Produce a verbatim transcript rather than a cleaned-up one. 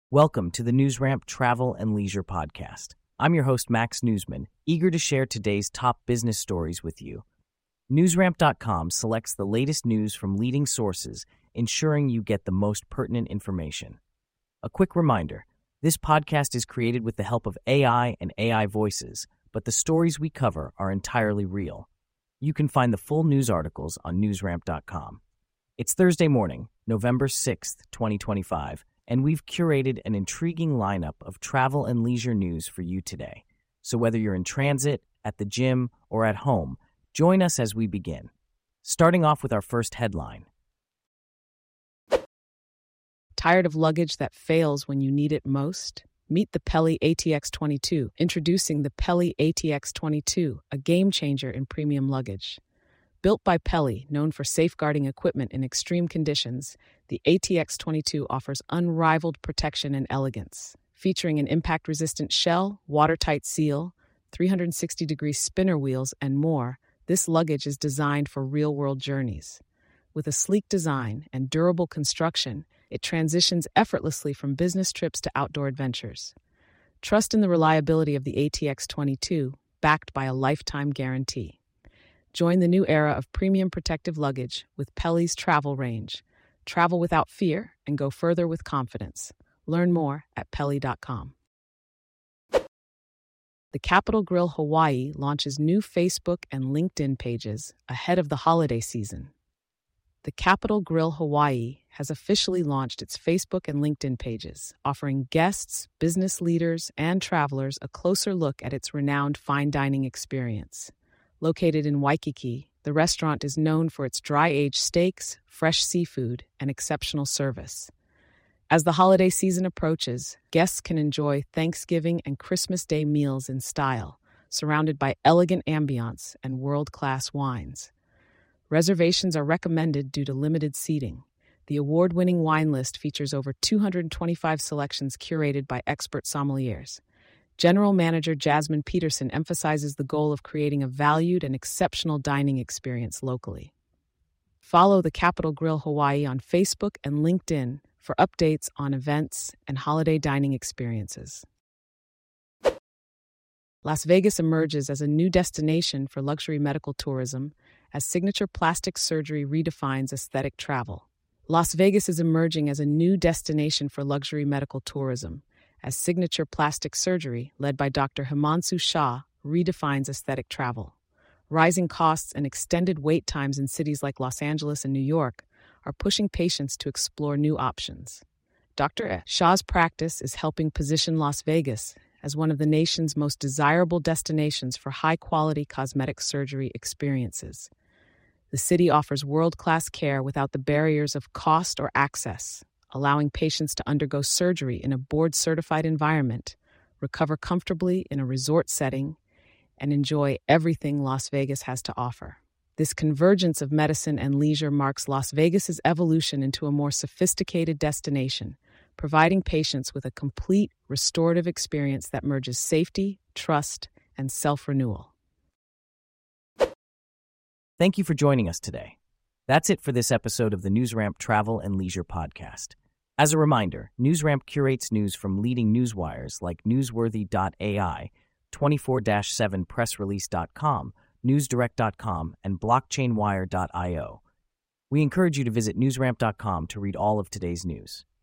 Welcome to the NewsRamp Travel and Leisure Podcast. I'm your host, Max Newsman, eager to share today's top business stories with you. NewsRamp dot com selects the latest news from leading sources, ensuring you get the most pertinent information. A quick reminder, this podcast is created with the help of A I and A I voices, but the stories we cover are entirely real. You can find the full news articles on NewsRamp dot com. It's Thursday morning, November sixth, twenty twenty-five, and we've curated an intriguing lineup of travel and leisure news for you today. So whether you're in transit, at the gym, or at home, join us as we begin. Starting off with our first headline. Tired of luggage that fails when you need it most? Meet the Peli A T X twenty-two. Introducing the Peli A T X twenty-two, a game-changer in premium luggage. Built by Peli, known for safeguarding equipment in extreme conditions, the A T X twenty-two offers unrivaled protection and elegance. Featuring an impact-resistant shell, watertight seal, three hundred sixty degree spinner wheels, and more, this luggage is designed for real-world journeys. With a sleek design and durable construction, it transitions effortlessly from business trips to outdoor adventures. Trust in the reliability of the A T X twenty-two, backed by a lifetime guarantee. Join the new era of premium protective luggage with Peli's travel range. Travel without fear and go further with confidence. Learn more at Peli dot com. The Capital Grille Hawaii launches new Facebook and LinkedIn pages ahead of the holiday season. The Capital Grille Hawaii has officially launched its Facebook and LinkedIn pages, offering guests, business leaders, and travelers a closer look at its renowned fine dining experience. Located in Waikiki, the restaurant is known for its dry-aged steaks, fresh seafood, and exceptional service. As the holiday season approaches, guests can enjoy Thanksgiving and Christmas Day meals in style, surrounded by elegant ambiance and world-class wines. Reservations are recommended due to limited seating. The award-winning wine list features over two hundred twenty-five selections curated by expert sommeliers. General Manager Jasmine Peterson emphasizes the goal of creating a valued and exceptional dining experience locally. Follow the Capital Grille Hawaii on Facebook and LinkedIn for updates on events and holiday dining experiences. Las Vegas emerges as a new destination for luxury medical tourism as Signature Plastic Surgery redefines aesthetic travel. Las Vegas is emerging as a new destination for luxury medical tourism as Signature Plastic Surgery, led by Doctor Himanshu Shah, redefines aesthetic travel. Rising costs and extended wait times in cities like Los Angeles and New York are pushing patients to explore new options. Doctor Shah's practice is helping position Las Vegas as one of the nation's most desirable destinations for high-quality cosmetic surgery experiences. The city offers world-class care without the barriers of cost or access, allowing patients to undergo surgery in a board-certified environment, recover comfortably in a resort setting, and enjoy everything Las Vegas has to offer. This convergence of medicine and leisure marks Las Vegas's evolution into a more sophisticated destination, providing patients with a complete restorative experience that merges safety, trust, and self-renewal. Thank you for joining us today. That's it for this episode of the NewsRamp Travel and Leisure Podcast. As a reminder, NewsRamp curates news from leading newswires like newsworthy dot A I, twenty-four seven press release dot com, newsdirect dot com, and blockchain wire dot io. We encourage you to visit newsramp dot com to read all of today's news.